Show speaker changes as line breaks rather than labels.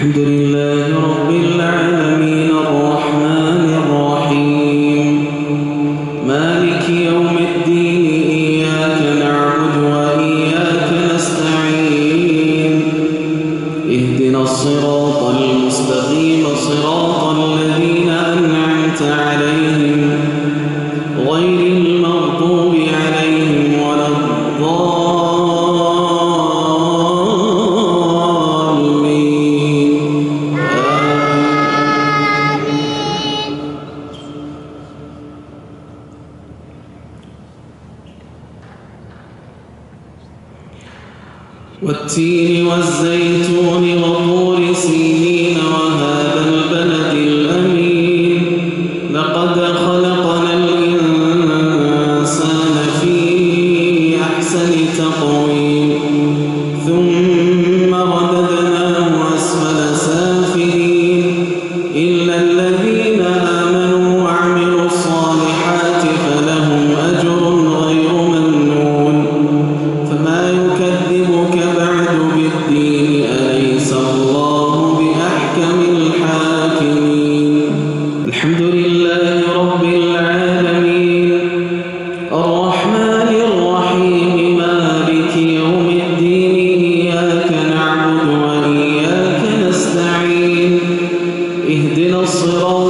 الحمد لله رب العالمين الرحمن الرحيم مالك يوم الدين إياك نعبد وإياك نستعين اهدنا الصراط المستقيم صراط الذين أنعمت عليهم غير المغضوب عليهم ولا والتين والزيتون وطور سينين وهذا البلد الأمين لقد خلقنا الإنسان في أحسن تقويم ثم رددناه أسفل سافلين إلا الذين آمنوا وعملوا الصالحات فلهم أجر غير ممنون فما يكذبك بعد بالدين أليس الله بأحكم الحاكمين الحمد لله رب العالمين الرحمن الرحيم مالك يوم الدين إياك نعبد وإياك نستعين اهدنا الصراط